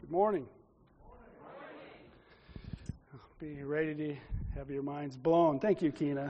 Good morning. Be ready to have your minds blown. Thank you, Keena.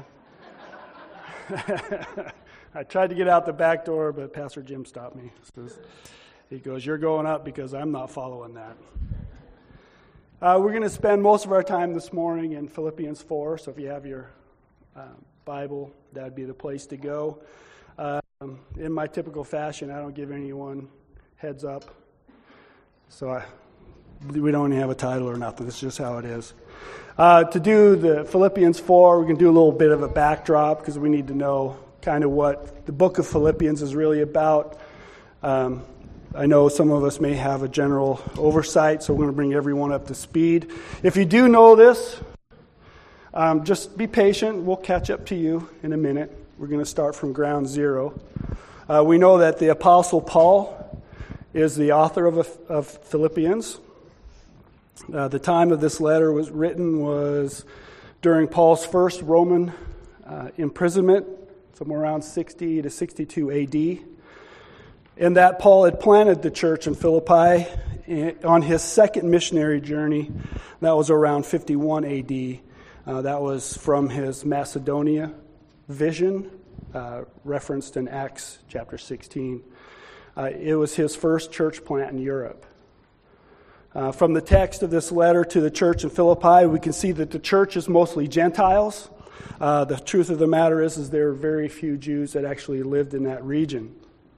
I tried to get out the back door, but Pastor Jim stopped me. He goes, "You're going up because I'm not following that." We're going to spend most of our time this morning in Philippians 4, so if you have your Bible, that would be the place to go. In my typical fashion, I don't give anyone heads up, so we don't have a title or nothing. It's just how it is. To do the Philippians 4, we're going to do a little bit of a backdrop because we need to know kind of what the book of Philippians is really about. I know some of us may have a general oversight, so we're going to bring everyone up to speed. If you do know this, just be patient. We'll catch up to you in a minute. We're going to start from ground zero. We know that the Apostle Paul is the author of Philippians. The time of this letter was written was during Paul's first Roman imprisonment, somewhere around 60 to 62 A.D., and that Paul had planted the church in Philippi on his second missionary journey. That was around 51 A.D. That was from his Macedonia vision, referenced in Acts chapter 16. It was his first church plant in Europe. From the text of this letter to the church in Philippi, we can see that the church is mostly Gentiles. The truth of the matter is there are very few Jews that actually lived in that region.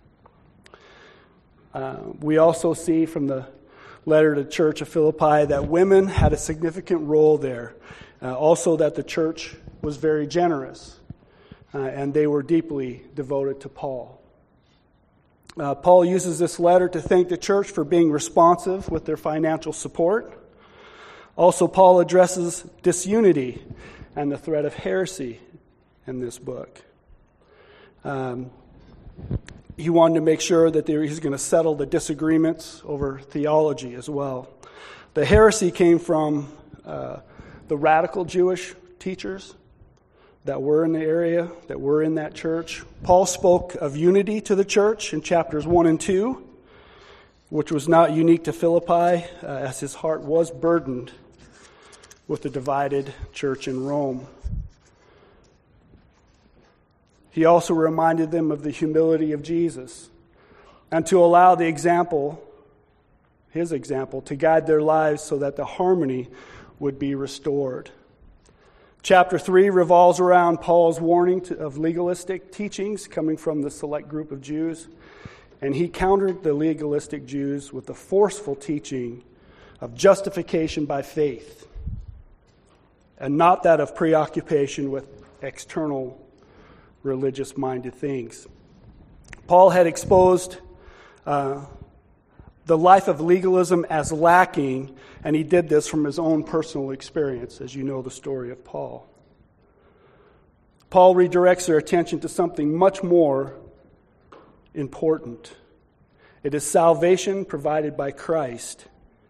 We also see from the letter to the church of Philippi that women had a significant role there. Also that the church was very generous, and they were deeply devoted to Paul. Paul uses this letter to thank the church for being responsive with their financial support. Also, Paul addresses disunity and the threat of heresy in this book. He wanted to make sure that he's going to settle the disagreements over theology as well. The heresy came from the radical Jewish teachers that were in the area, that were in that church. Paul spoke of unity to the church in chapters 1 and 2, which was not unique to Philippi, as his heart was burdened with the divided church in Rome. He also reminded them of the humility of Jesus and to allow the example, his example, to guide their lives so that the harmony would be restored. Chapter 3 revolves around Paul's warning of legalistic teachings coming from the select group of Jews, and he countered the legalistic Jews with the forceful teaching of justification by faith, and not that of preoccupation with external religious-minded things. Paul had exposed the life of legalism as lacking, and he did this from his own personal experience, as you know the story of Paul. Paul redirects their attention to something much more important. It is salvation provided by Christ,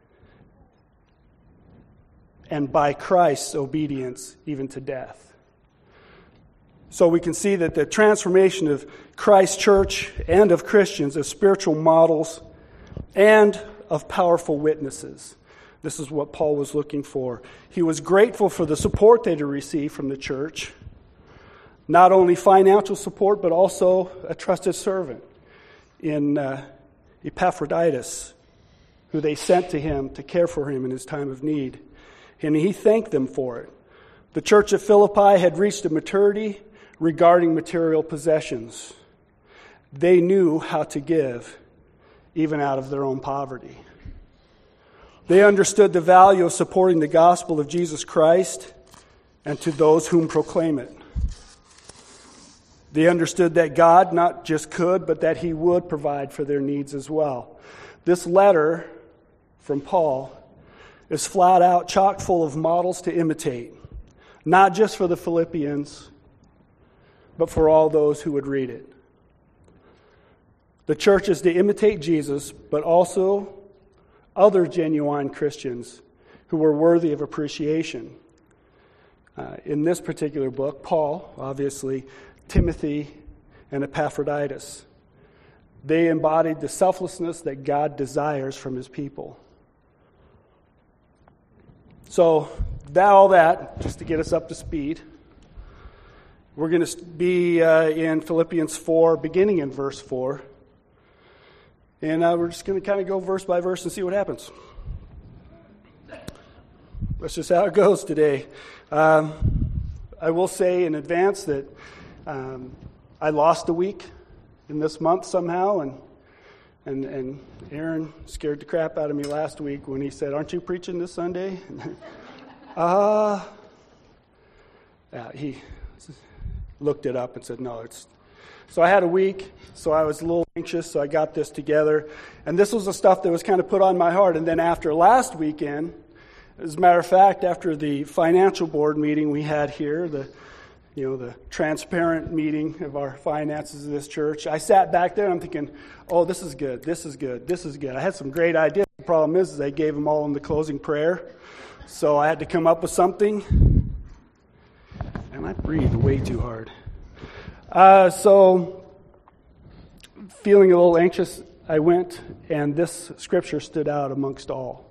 and by Christ's obedience even to death. So we can see that the transformation of Christ's church and of Christians as spiritual models and of powerful witnesses. This is what Paul was looking for. He was grateful for the support they had received from the church, not only financial support, but also a trusted servant in Epaphroditus, who they sent to him to care for him in his time of need. And he thanked them for it. The church of Philippi had reached a maturity regarding material possessions. They knew how to give, even out of their own poverty. They understood the value of supporting the gospel of Jesus Christ and to those whom proclaim it. They understood that God not just could, but that He would provide for their needs as well. This letter from Paul is flat out chock full of models to imitate, not just for the Philippians, but for all those who would read it. The church is to imitate Jesus, but also other genuine Christians who were worthy of appreciation. In this particular book, Paul, obviously, Timothy, and Epaphroditus. They embodied the selflessness that God desires from His people. So all that, just to get us up to speed. We're going to be in Philippians 4, beginning in verse 4. And we're just going to kind of go verse by verse and see what happens. That's just how it goes today. I will say in advance that I lost a week in this month somehow, and Aaron scared the crap out of me last week when he said, "Aren't you preaching this Sunday?" He looked it up and said, "No, it's." So I had a week, so I was a little anxious, so I got this together. And this was the stuff that was kind of put on my heart. And then after last weekend, as a matter of fact, after the financial board meeting we had here, the transparent meeting of our finances of this church, I sat back there and I'm thinking, oh, this is good, this is good, this is good. I had some great ideas. The problem is I gave them all in the closing prayer. So I had to come up with something. And I breathed way too hard. So, feeling a little anxious, I went, and this scripture stood out amongst all.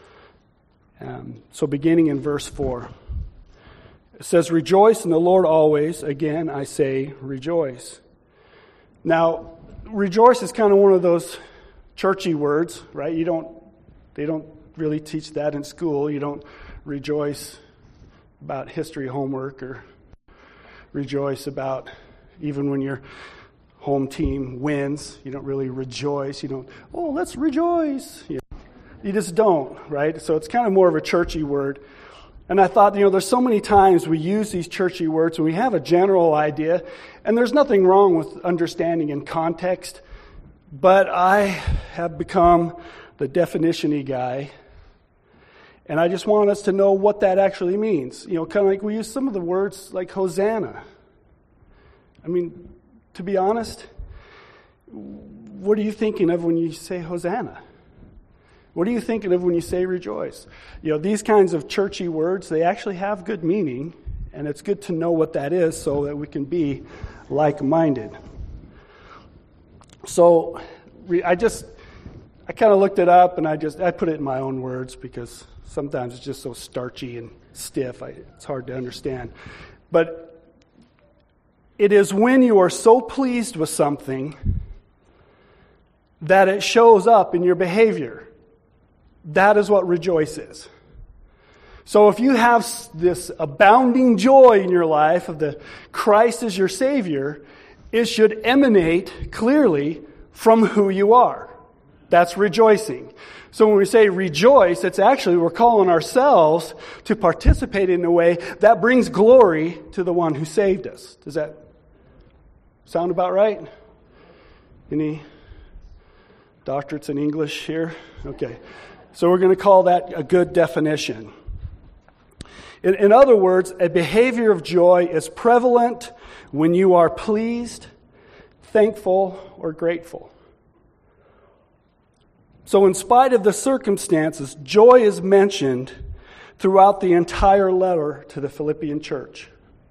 So beginning in verse 4, it says, "Rejoice in the Lord always. Again, I say rejoice." Now, rejoice is kind of one of those churchy words, right? They don't really teach that in school. You don't rejoice about history homework or rejoice about even when your home team wins. You don't really rejoice. You don't, oh, let's rejoice. You just don't, right? So it's kind of more of a churchy word. And I thought, there's so many times we use these churchy words and we have a general idea, and there's nothing wrong with understanding in context, but I have become the definition-y guy, and I just want us to know what that actually means. Kind of like we use some of the words like Hosanna. I mean, to be honest, what are you thinking of when you say Hosanna? What are you thinking of when you say rejoice? These kinds of churchy words, they actually have good meaning, and it's good to know what that is so that we can be like-minded. So I kind of looked it up, and I put it in my own words because sometimes it's just so starchy and stiff, it's hard to understand. But it is when you are so pleased with something that it shows up in your behavior. That is what rejoice is. So if you have this abounding joy in your life of the Christ as your Savior, it should emanate clearly from who you are. That's rejoicing. So when we say rejoice, it's actually we're calling ourselves to participate in a way that brings glory to the one who saved us. Does that sound about right? Any doctorates in English here? Okay. So we're going to call that a good definition. In other words, a behavior of joy is prevalent when you are pleased, thankful, or grateful. So in spite of the circumstances, joy is mentioned throughout the entire letter to the Philippian church.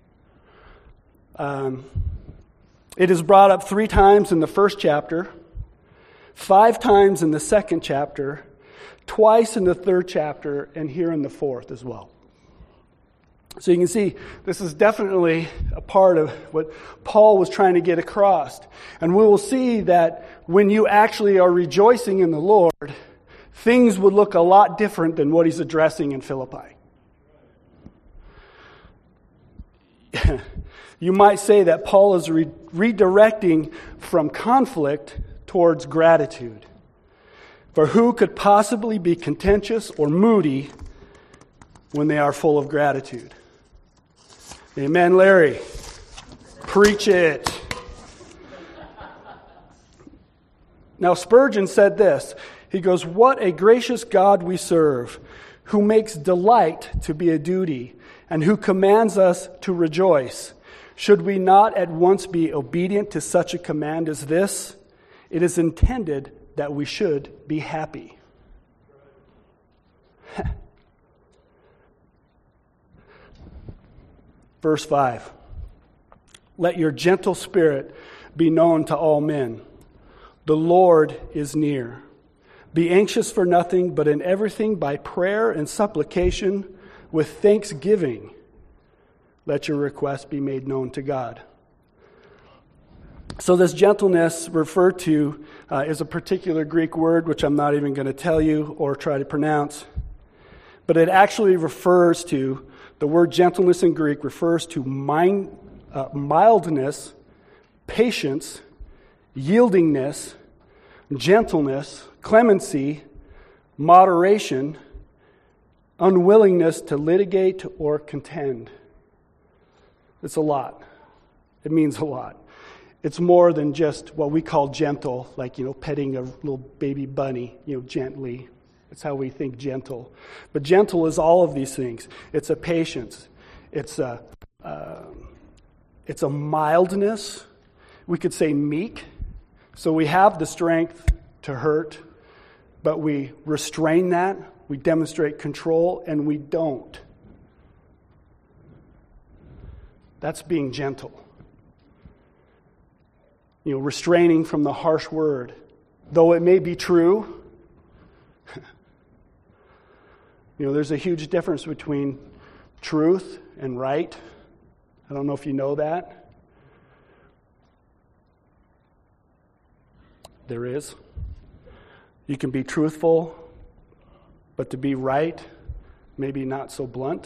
It is brought up 3 times in the first chapter, 5 times in the second chapter, twice in the third chapter, and here in the fourth as well. So you can see this is definitely a part of what Paul was trying to get across. And we will see that when you actually are rejoicing in the Lord, things would look a lot different than what he's addressing in Philippi. You might say that Paul is redirecting from conflict towards gratitude. For who could possibly be contentious or moody when they are full of gratitude? Amen, Larry. Preach it. Now, Spurgeon said this. He goes, "What a gracious God we serve, who makes delight to be a duty, and who commands us to rejoice. Should we not at once be obedient to such a command as this? It is intended that we should be happy." Verse 5. "Let your gentle spirit be known to all men. The Lord is near. Be anxious for nothing, but in everything by prayer and supplication with thanksgiving, let your requests be made known to God. So this gentleness referred to is a particular Greek word, which I'm not even going to tell you or try to pronounce. But it actually refers to, the word gentleness in Greek refers to mildness, patience, yieldingness, gentleness, clemency, moderation, unwillingness to litigate or contend. It's a lot. It means a lot. It's more than just what we call gentle, like, petting a little baby bunny, gently. That's how we think gentle. But gentle is all of these things. It's a patience. It's a mildness. We could say meek. So we have the strength to hurt, but we restrain that. We demonstrate control, and we don't. That's being gentle. Restraining from the harsh word. Though it may be true, there's a huge difference between truth and right. I don't know if you know that. There is. You can be truthful, but to be right, maybe not so blunt.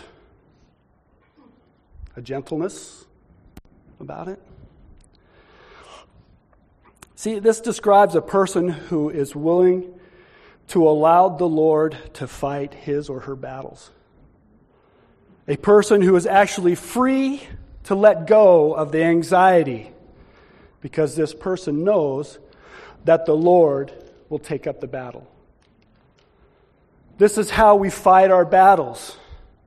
A gentleness about it. See, this describes a person who is willing to allow the Lord to fight his or her battles. A person who is actually free to let go of the anxiety because this person knows that the Lord will take up the battle. This is how we fight our battles.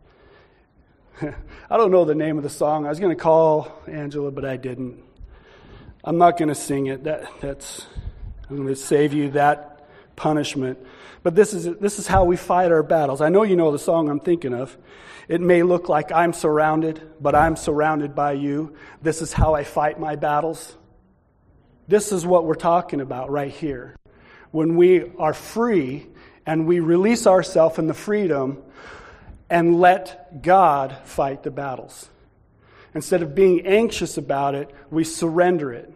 I don't know the name of the song. I was going to call Angela, but I didn't. I'm not going to sing it. I'm going to save you that punishment. But this is how we fight our battles. I know you know the song I'm thinking of. It may look like I'm surrounded, but I'm surrounded by you. This is how I fight my battles. This is what we're talking about right here. When we are free and we release ourselves in the freedom and let God fight the battles. Instead of being anxious about it, we surrender it.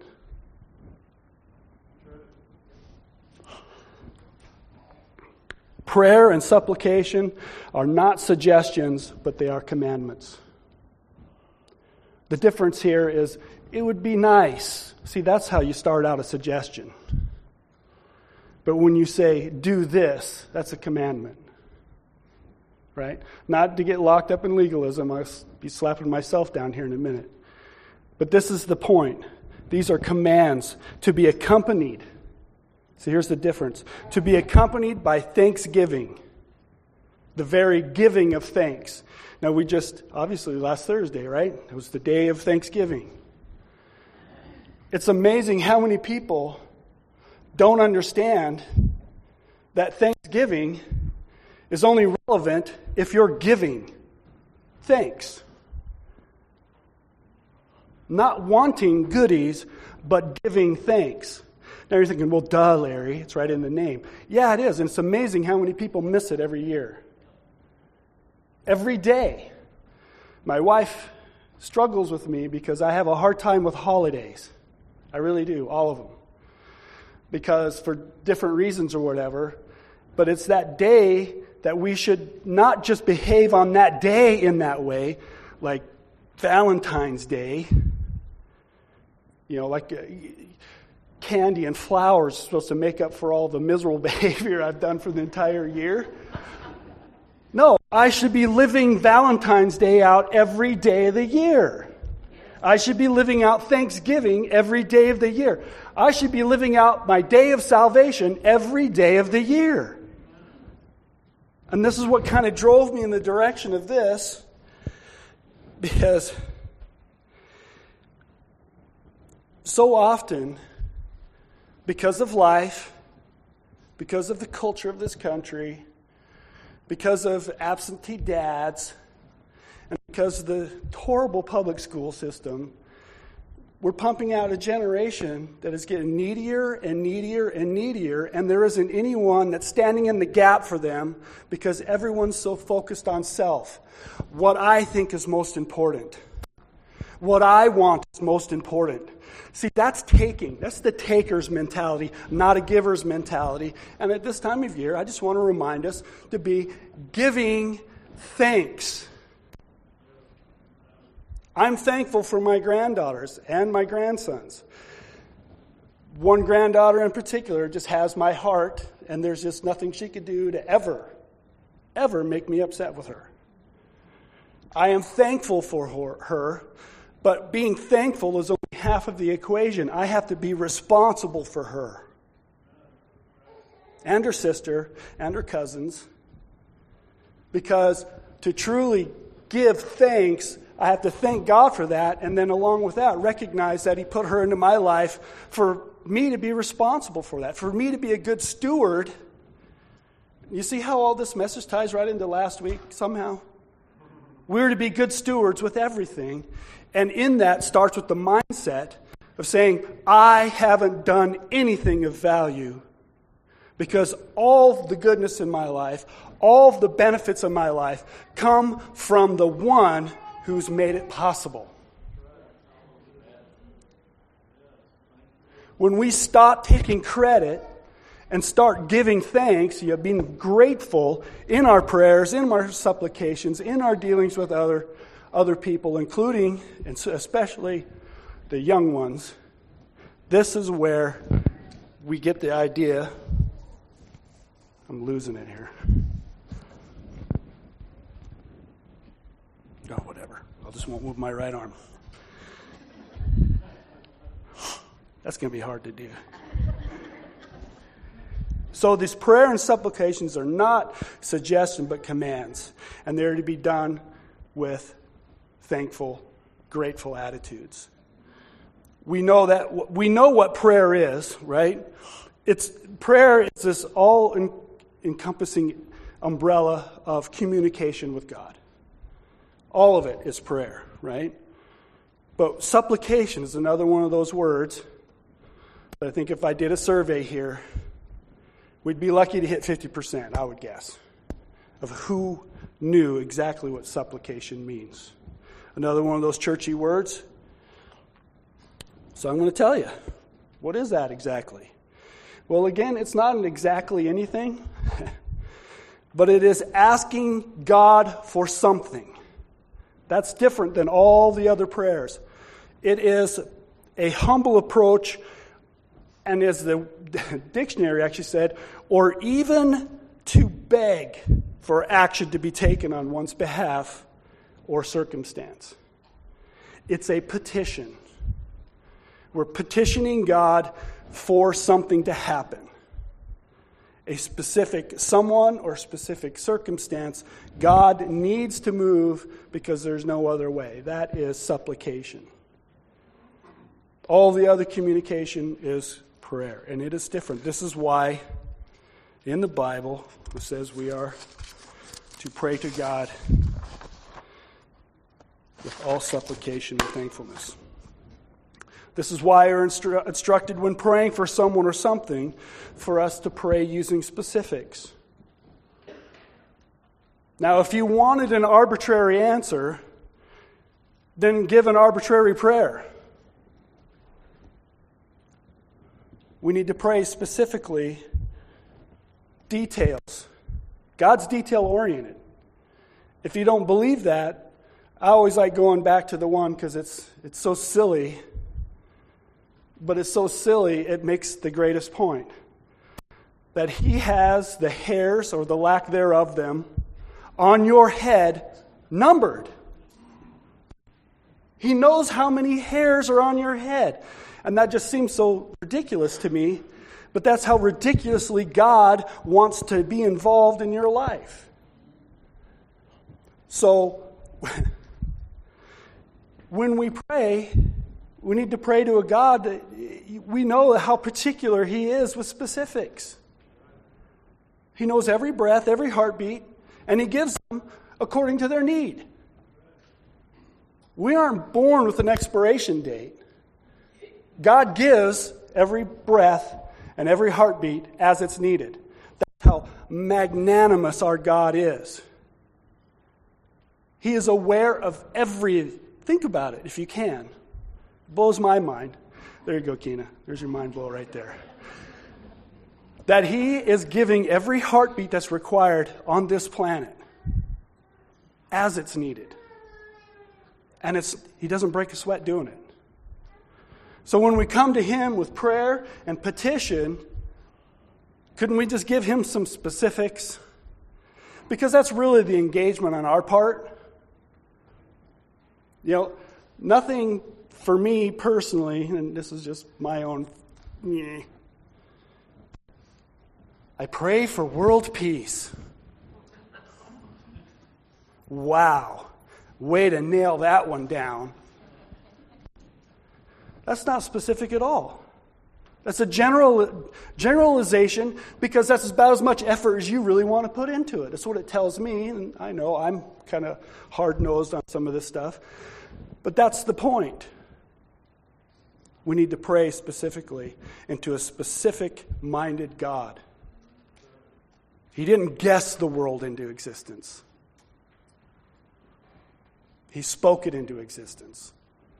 Prayer and supplication are not suggestions, but they are commandments. The difference here is, it would be nice. See, that's how you start out a suggestion. But when you say, do this, that's a commandment. Right? Not to get locked up in legalism. I'll be slapping myself down here in a minute. But this is the point. These are commands to be accompanied. So here's the difference. To be accompanied by thanksgiving. The very giving of thanks. Now we just, obviously last Thursday, right? It was the day of Thanksgiving. It's amazing how many people don't understand that Thanksgiving is only relevant if you're giving thanks. Not wanting goodies, but giving thanks. Now you're thinking, well, duh, Larry, it's right in the name. Yeah, it is, and it's amazing how many people miss it every year. Every day. My wife struggles with me because I have a hard time with holidays. I really do, all of them. Because for different reasons or whatever, but it's that day that we should not just behave on that day in that way, like Valentine's Day, like candy and flowers are supposed to make up for all the miserable behavior I've done for the entire year. No, I should be living Valentine's Day out every day of the year. I should be living out Thanksgiving every day of the year. I should be living out my day of salvation every day of the year. And this is what kind of drove me in the direction of this, because so often, because of life, because of the culture of this country, because of absentee dads, and because of the horrible public school system, we're pumping out a generation that is getting needier and needier and needier, and there isn't anyone that's standing in the gap for them because everyone's so focused on self. What I think is most important. What I want is most important. See, that's taking. That's the taker's mentality, not a giver's mentality. And at this time of year, I just want to remind us to be giving thanks. I'm thankful for my granddaughters and my grandsons. One granddaughter in particular just has my heart, and there's just nothing she could do to ever make me upset with her. I am thankful for her, but being thankful is only half of the equation. I have to be responsible for her and her sister and her cousins, because to truly give thanks, I have to thank God for that, and then along with that, recognize that He put her into my life for me to be responsible for that, for me to be a good steward. You see how all this message ties right into last week somehow? We're to be good stewards with everything, and in that starts with the mindset of saying, I haven't done anything of value, because all the goodness in my life, all the benefits of my life come from the one who's made it possible. When we stop taking credit and start giving thanks, being grateful in our prayers, in our supplications, in our dealings with other people, including and especially the young ones, this is where we get the idea. I'm losing it here. Oh, whatever. I just won't move my right arm. That's going to be hard to do. So these prayer and supplications are not suggestions but commands, and they're to be done with thankful, grateful attitudes. We know what prayer is, right? Prayer is this all-encompassing umbrella of communication with God. All of it is prayer, right? But supplication is another one of those words that I think if I did a survey here, we'd be lucky to hit 50%, I would guess, of who knew exactly what supplication means. Another one of those churchy words. So I'm going to tell you, what is that exactly? Well, again, it's not an exactly anything, but it is asking God for something. That's different than all the other prayers. It is a humble approach, and as the dictionary actually said, or even to beg for action to be taken on one's behalf or circumstance. It's a petition. We're petitioning God for something to happen. A specific someone or specific circumstance, God needs to move because there's no other way. That is supplication. All the other communication is prayer, and it is different. This is why in the Bible it says we are to pray to God with all supplication and thankfulness. This is why we're instructed when praying for someone or something for us to pray using specifics. Now, if you wanted an arbitrary answer, then give an arbitrary prayer. We need to pray specifically, details. God's detail-oriented. If you don't believe that, I always like going back to the one because it's so silly. But it's so silly, it makes the greatest point. That He has the hairs, or the lack thereof them, on your head numbered. He knows how many hairs are on your head. And that just seems so ridiculous to me. But that's how ridiculously God wants to be involved in your life. So, when we pray, we need to pray to a God that we know how particular He is with specifics. He knows every breath, every heartbeat, and He gives them according to their need. We aren't born with an expiration date. God gives every breath and every heartbeat as it's needed. That's how magnanimous our God is. He is aware of every. Think about it if you can. It blows my mind. There you go, Keena. There's your mind blow right there. That He is giving every heartbeat that's required on this planet as it's needed. And He doesn't break a sweat doing it. So when we come to Him with prayer and petition, couldn't we just give Him some specifics? Because that's really the engagement on our part. You know, nothing for me personally, and this is just my own, I pray for world peace. Wow. Way to nail that one down. That's not specific at all. That's a generalization because that's about as much effort as you really want to put into it. That's what it tells me, and I know I'm kind of hard-nosed on some of this stuff. But that's the point. We need to pray specifically into a specific-minded God. He didn't guess the world into existence. He spoke it into existence.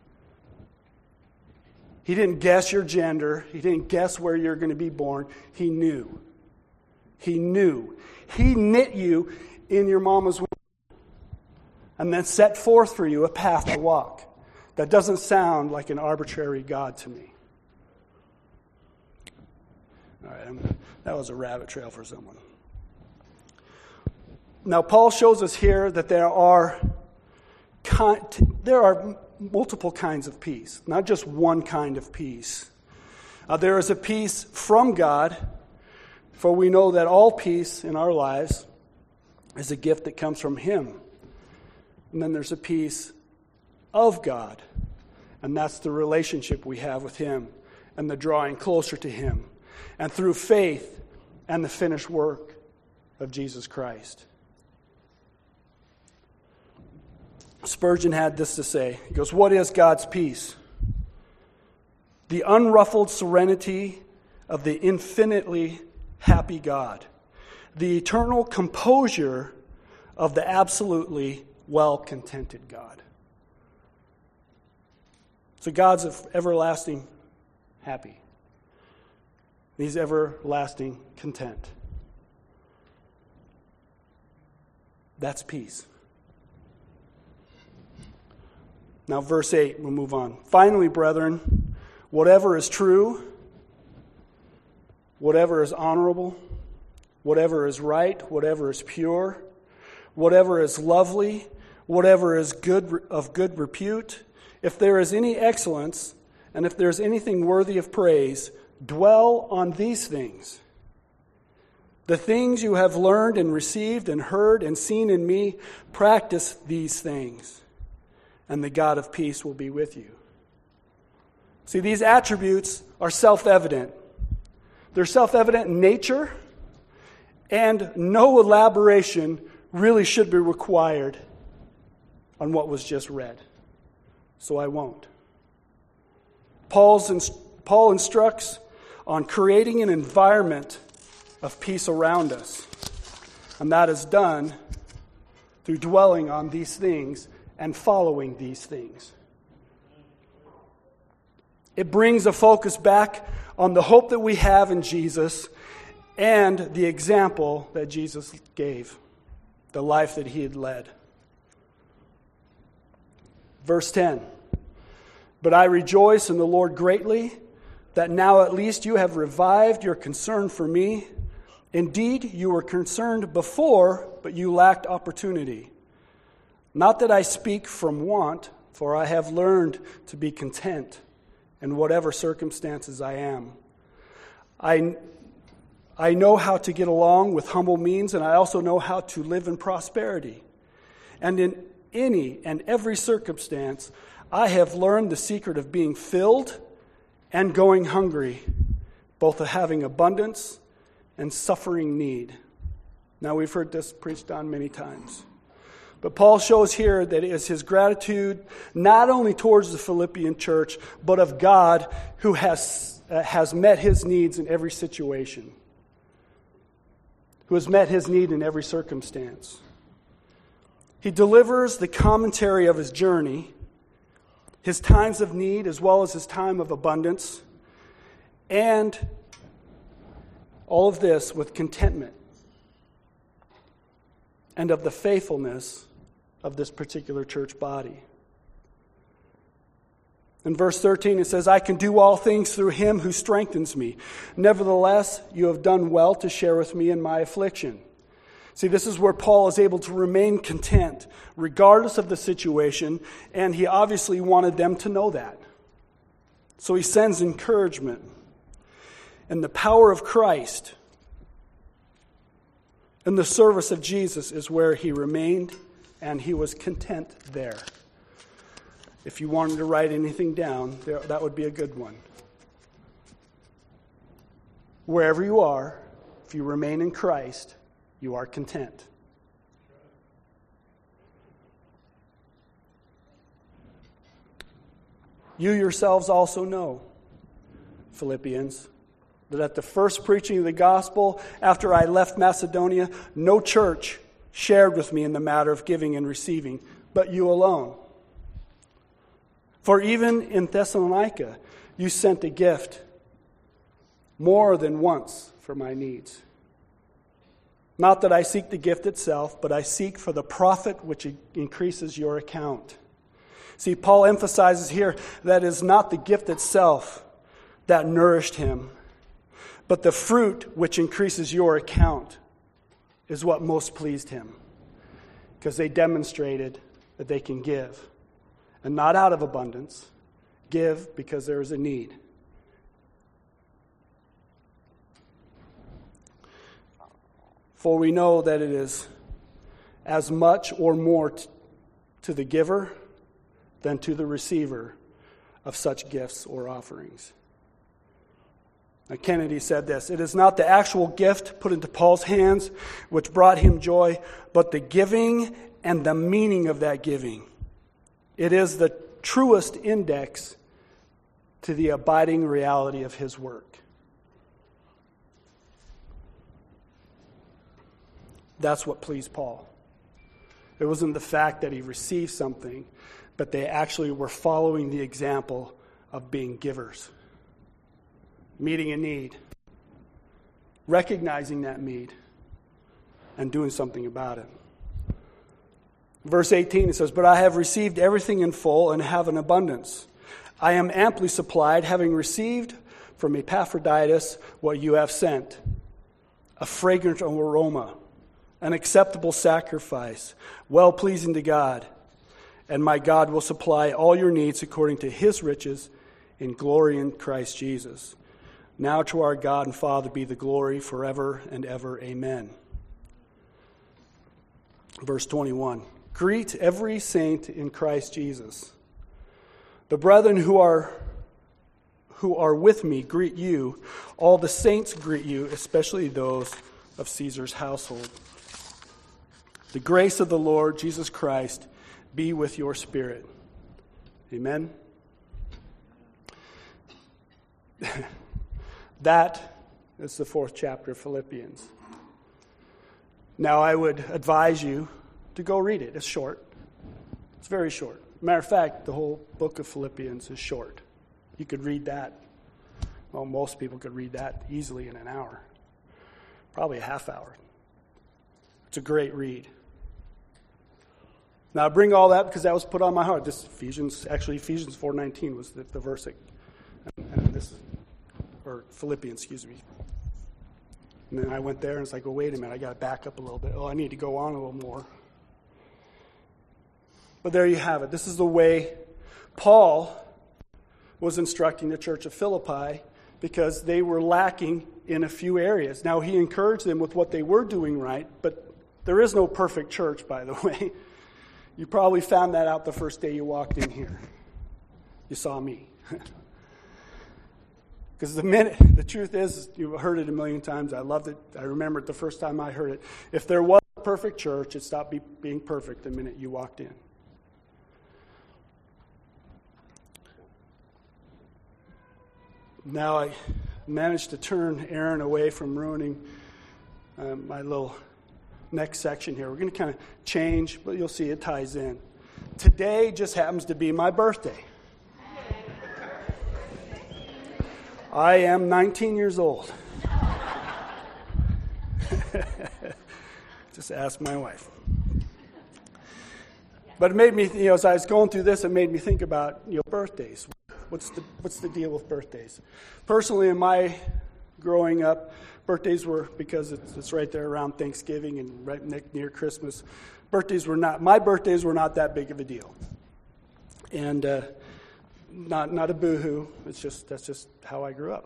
He didn't guess your gender. He didn't guess where you're going to be born. He knew. He knew. He knit you in your mama's womb and then set forth for you a path to walk. That doesn't sound like an arbitrary God to me. All right, that was a rabbit trail for someone. Now, Paul shows us here that there are multiple kinds of peace, not just one kind of peace. There is a peace from God, for we know that all peace in our lives is a gift that comes from Him. And then there's a peace of God, and that's the relationship we have with Him and the drawing closer to Him, and through faith and the finished work of Jesus Christ. Spurgeon had this to say. He goes, "What is God's peace? The unruffled serenity of the infinitely happy God. The eternal composure of the absolutely well-contented God." So God's everlasting happy. He's everlasting content. That's peace. Now, verse 8, we'll move on. "Finally, brethren, whatever is true, whatever is honorable, whatever is right, whatever is pure, whatever is lovely, whatever is good of good repute, if there is any excellence, and if there is anything worthy of praise, dwell on these things. The things you have learned and received and heard and seen in me, practice these things, and the God of peace will be with you." See, these attributes are self-evident. They're self-evident in nature, and no elaboration really should be required on what was just read. So I won't. Paul instructs on creating an environment of peace around us, and that is done through dwelling on these things and following these things. It brings a focus back on the hope that we have in Jesus and the example that Jesus gave, the life that He had led. Verse 10, "But I rejoice in the Lord greatly, that now at least you have revived your concern for me. Indeed, you were concerned before, but you lacked opportunity. Not that I speak from want, for I have learned to be content in whatever circumstances I am. I know how to get along with humble means, and I also know how to live in prosperity. And in any and every circumstance, I have learned the secret of being filled and going hungry, both of having abundance and suffering need." Now, we've heard this preached on many times. But Paul shows here that it is his gratitude not only towards the Philippian church, but of God who has met his needs in every situation, who has met his need in every circumstance. He delivers the commentary of his journey, his times of need as well as his time of abundance, and all of this with contentment and of the faithfulness of this particular church body. In verse 13 it says, I can do all things through him who strengthens me. Nevertheless, you have done well to share with me in my affliction. See, this is where Paul is able to remain content regardless of the situation, and he obviously wanted them to know that. So he sends encouragement. And the power of Christ and the service of Jesus is where he remained, and he was content there. If you wanted to write anything down, that would be a good one. Wherever you are, if you remain in Christ, you are content. You yourselves also know, Philippians, that at the first preaching of the gospel, after I left Macedonia, no church shared with me in the matter of giving and receiving, but you alone. For even in Thessalonica, you sent a gift more than once for my needs. Not that I seek the gift itself, but I seek for the profit which increases your account. See, Paul emphasizes here that it is not the gift itself that nourished him, but the fruit which increases your account is what most pleased him, because they demonstrated that they can give, and not out of abundance, give because there is a need. For we know that it is as much or more to the giver than to the receiver of such gifts or offerings. Now, Kennedy said this, it is not the actual gift put into Paul's hands which brought him joy, but the giving and the meaning of that giving. It is the truest index to the abiding reality of his work. That's what pleased Paul. It wasn't the fact that he received something, but they actually were following the example of being givers. Meeting a need, recognizing that need, and doing something about it. Verse 18, it says, but I have received everything in full and have an abundance. I am amply supplied, having received from Epaphroditus what you have sent, a fragrant aroma, an acceptable sacrifice, well-pleasing to God. And my God will supply all your needs according to his riches in glory in Christ Jesus. Now to our God and Father be the glory forever and ever. Amen. Verse 21. Greet every saint in Christ Jesus. The brethren who are with me greet you. All the saints greet you, especially those of Caesar's household. The grace of the Lord Jesus Christ be with your spirit. Amen. That is the 4th chapter of Philippians. Now, I would advise you to go read it. It's short. It's very short. Matter of fact, the whole book of Philippians is short. You could read that. Well, most people could read that easily in an hour. Probably a half hour. It's a great read. Now, I bring all that because that was put on my heart. This Ephesians 4:19 was the verse. And this, or Philippians, excuse me. And then I went there and it's like, oh, wait a minute, I got to back up a little bit. Oh, I need to go on a little more. But there you have it. This is the way Paul was instructing the church of Philippi because they were lacking in a few areas. Now, he encouraged them with what they were doing right, but there is no perfect church, by the way. You probably found that out the first day you walked in here. You saw me. Because the truth is, you've heard it a million times. I loved it. I remember it the first time I heard it. If there was a perfect church. It stopped being perfect the minute you walked in. Now I managed to turn Aaron away from ruining my little next section here. We're going to kind of change, but you'll see it ties in. Today just happens to be my birthday. I am 19 years old. Just ask my wife. But it made me, as I was going through this, it made me think about, birthdays. What's the deal with birthdays? Personally, in my growing up, birthdays were, because it's right there around Thanksgiving and right near Christmas, my birthdays were not that big of a deal. And not a boo-hoo, that's just how I grew up.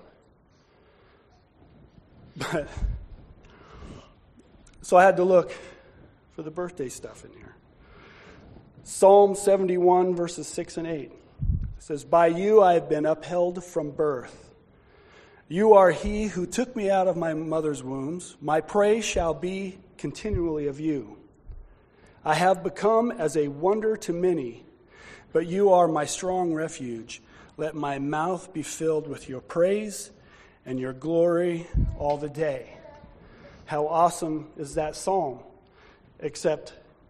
But so I had to look for the birthday stuff in here. Psalm 71, verses 6 and 8. It says, "By you I have been upheld from birth. You are he who took me out of my mother's wombs. My praise shall be continually of you. I have become as a wonder to many, but you are my strong refuge. Let my mouth be filled with your praise and your glory all the day." How awesome is that psalm? Except,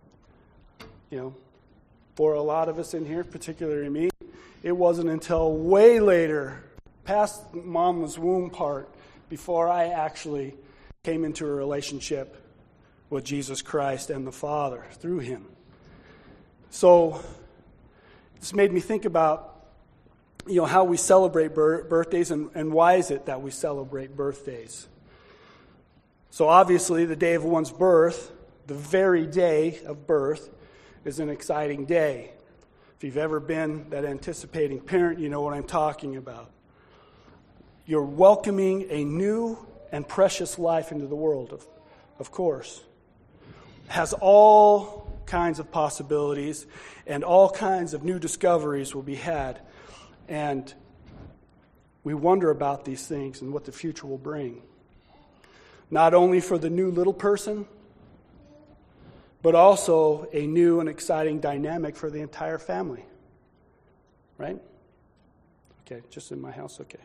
for a lot of us in here, particularly me, it wasn't until way later, past Mama's womb part, before I actually came into a relationship with Jesus Christ and the Father through him. So this made me think about, how we celebrate birthdays and why is it that we celebrate birthdays. So obviously the day of one's birth, the very day of birth, is an exciting day. If you've ever been that anticipating parent, you know what I'm talking about. You're welcoming a new and precious life into the world, of course. It has all kinds of possibilities and all kinds of new discoveries will be had. And we wonder about these things and what the future will bring. Not only for the new little person, but also a new and exciting dynamic for the entire family. Right? Okay, just in my house, okay.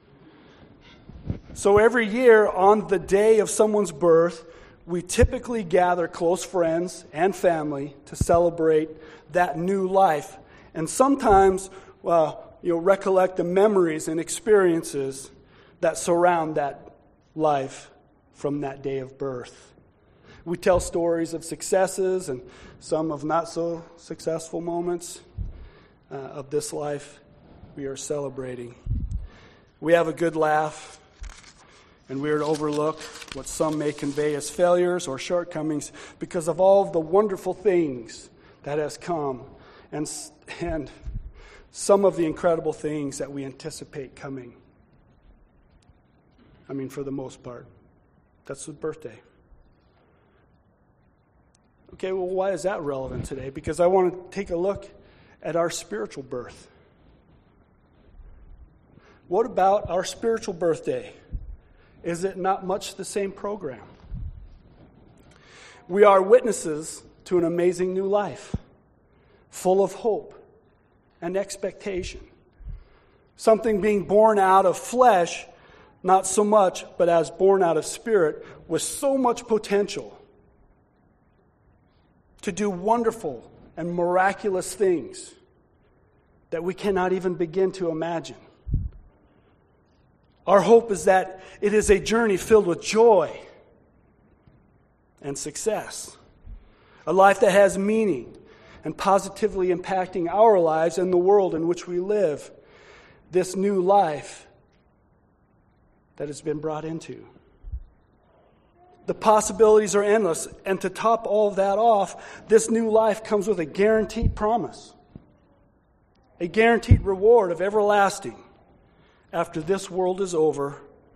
So every year on the day of someone's birth, we typically gather close friends and family to celebrate that new life. And sometimes, recollect the memories and experiences that surround that life from that day of birth. We tell stories of successes and some of not so successful moments of this life we are celebrating. We have a good laugh, and we are to overlook what some may convey as failures or shortcomings because of all of the wonderful things that has come and some of the incredible things that we anticipate coming. For the most part. That's the birthday. Okay, well, why is that relevant today? Because I want to take a look at our spiritual birth. What about our spiritual birthday? Is it not much the same program? We are witnesses to an amazing new life, full of hope and expectation. Something being born out of flesh, not so much, but as born out of spirit, with so much potential to do wonderful and miraculous things that we cannot even begin to imagine. Our hope is that it is a journey filled with joy and success, a life that has meaning and positively impacting our lives and the world in which we live, this new life that has been brought into. The possibilities are endless, and to top all of that off, this new life comes with a guaranteed promise, a guaranteed reward of everlasting after this world is over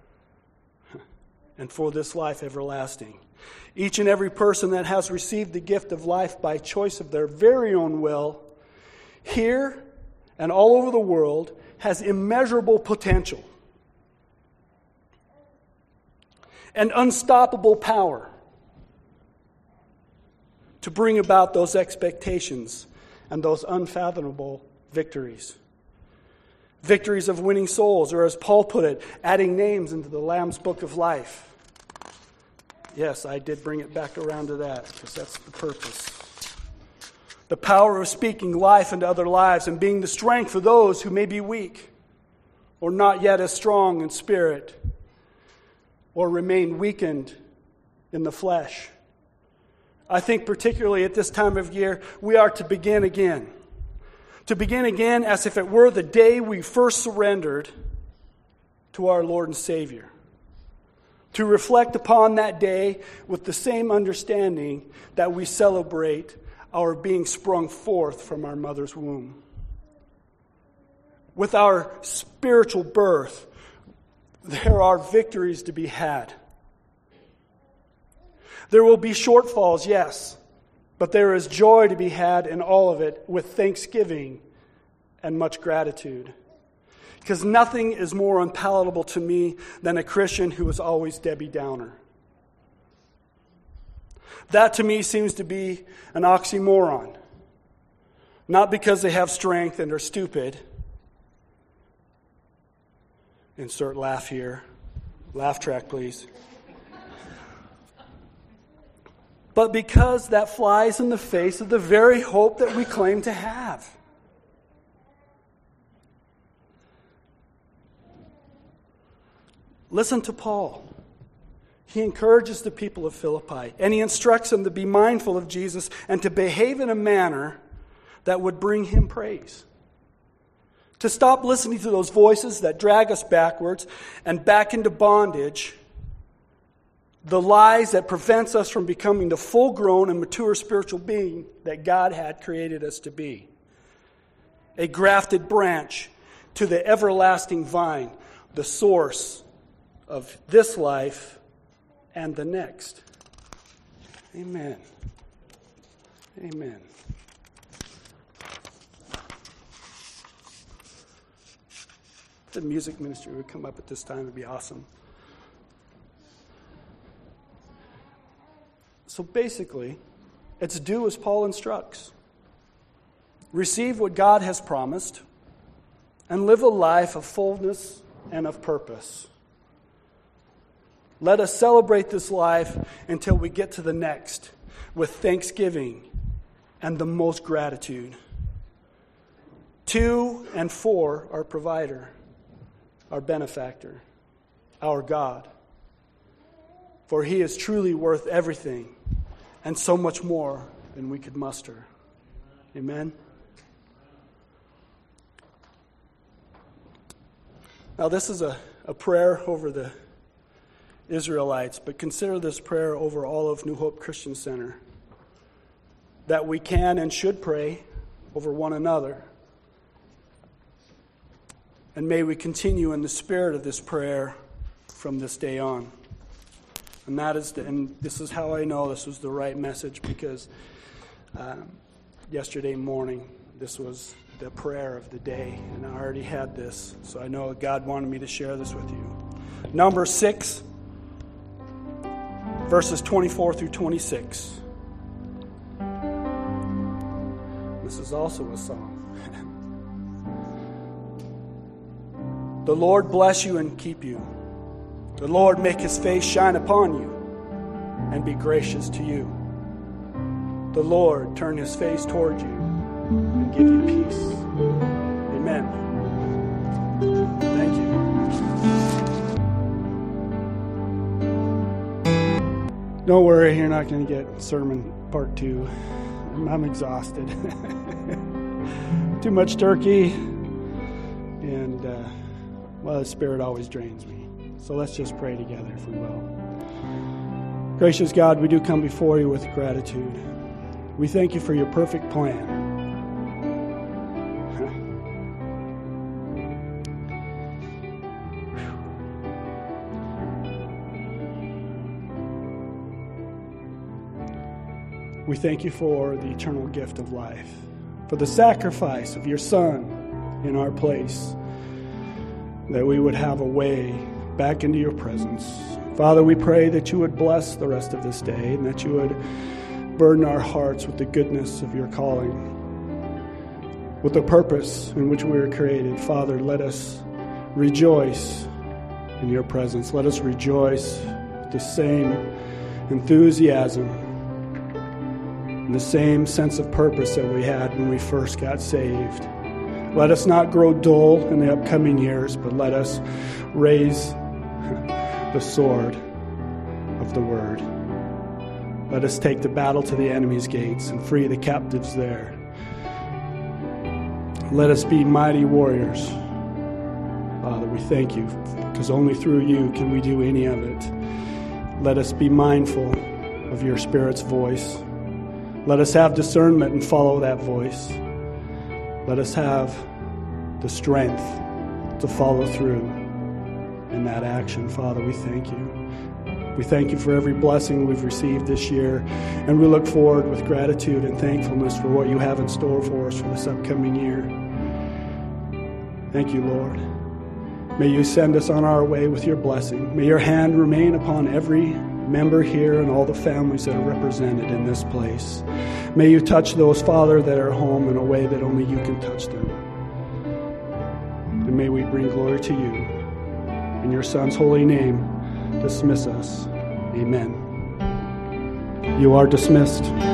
and for this life everlasting. Each and every person that has received the gift of life by choice of their very own will, here and all over the world, has immeasurable potential and unstoppable power. to bring about those expectations and those unfathomable victories. Victories of winning souls, or as Paul put it, adding names into the Lamb's Book of Life. Yes, I did bring it back around to that, because that's the purpose. The power of speaking life into other lives and being the strength for those who may be weak, or not yet as strong in spirit, or remain weakened in the flesh. I think particularly at this time of year, we are to begin again. To begin again as if it were the day we first surrendered to our Lord and Savior. To reflect upon that day with the same understanding that we celebrate our being sprung forth from our mother's womb. With our spiritual birth, there are victories to be had. There will be shortfalls, yes, but there is joy to be had in all of it with thanksgiving and much gratitude. Because nothing is more unpalatable to me than a Christian who is always Debbie Downer. That to me seems to be an oxymoron. Not because they have strength and are stupid. Insert laugh here. Laugh track, please. But because that flies in the face of the very hope that we claim to have. Listen to Paul. He encourages the people of Philippi, and he instructs them to be mindful of Jesus and to behave in a manner that would bring him praise. To stop listening to those voices that drag us backwards and back into bondage, the lies that prevents us from becoming the full-grown and mature spiritual being that God had created us to be. A grafted branch to the everlasting vine, the source of this life and the next. Amen. Amen. If the music ministry would come up at this time, it would be awesome. So basically, it's do as Paul instructs. Receive what God has promised and live a life of fullness and of purpose. Let us celebrate this life until we get to the next with thanksgiving and the most gratitude. To and for our provider, our benefactor, our God. For he is truly worth everything and so much more than we could muster. Amen? Now this is a prayer over the Israelites, but consider this prayer over all of New Hope Christian Center, that we can and should pray over one another. And may we continue in the spirit of this prayer from this day on. And and this is how I know this was the right message, because yesterday morning this was the prayer of the day, and I already had this, so I know God wanted me to share this with you. Number 6, verses 24 through 26. This is also a song. The Lord bless you and keep you. The Lord make his face shine upon you and be gracious to you. The Lord turn his face toward you and give you peace. Amen. Thank you. Don't worry, you're not going to get sermon part 2. I'm exhausted. Too much turkey, and the Spirit always drains me. So let's just pray together if we will. Gracious God, we do come before you with gratitude. We thank you for your perfect plan. We thank you for the eternal gift of life, for the sacrifice of your Son in our place, that we would have a way back into your presence. Father, we pray that you would bless the rest of this day, and that you would burden our hearts with the goodness of your calling, with the purpose in which we were created. Father, let us rejoice in your presence. Let us rejoice with the same enthusiasm and the same sense of purpose that we had when we first got saved. Let us not grow dull in the upcoming years, but let us raise the sword of the word. Let us take the battle to the enemy's gates and free the captives there. Let us be mighty warriors. Father, we thank you, because only through you can we do any of it. Let us be mindful of your Spirit's voice. Let us have discernment and follow that voice. Let us have the strength to follow through in that action. Father, we thank you. We thank you for every blessing we've received this year, and we look forward with gratitude and thankfulness for what you have in store for us for this upcoming year. Thank you, Lord. May you send us on our way with your blessing. May your hand remain upon every member here and all the families that are represented in this place. May you touch those, Father, that are home in a way that only you can touch them. And may we bring glory to you. In your Son's holy name, dismiss us. Amen. You are dismissed.